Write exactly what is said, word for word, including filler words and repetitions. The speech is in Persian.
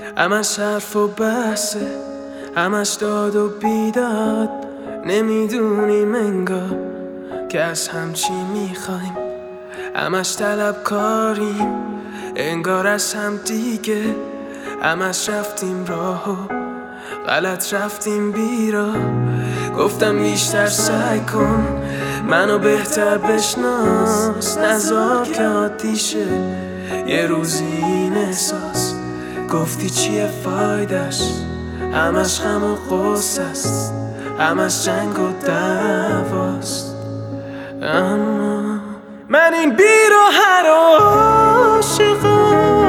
همش حرف و بحثه، همش داد و بیداد. نمیدونیم انگار که از هم چی میخوایم، همش طلب کاریم انگار از هم دیگه. همش رفتیم راه و غلط رفتیم بیرا. گفتم بیشتر سعی کن منو بهتر بشناس، نذار که عادی شه یه روزی این احساس. گفتی چیه فایدش، همش غم و غصه است، همش جنگ و دعواست. اما من این بیراهه رو عاشقم،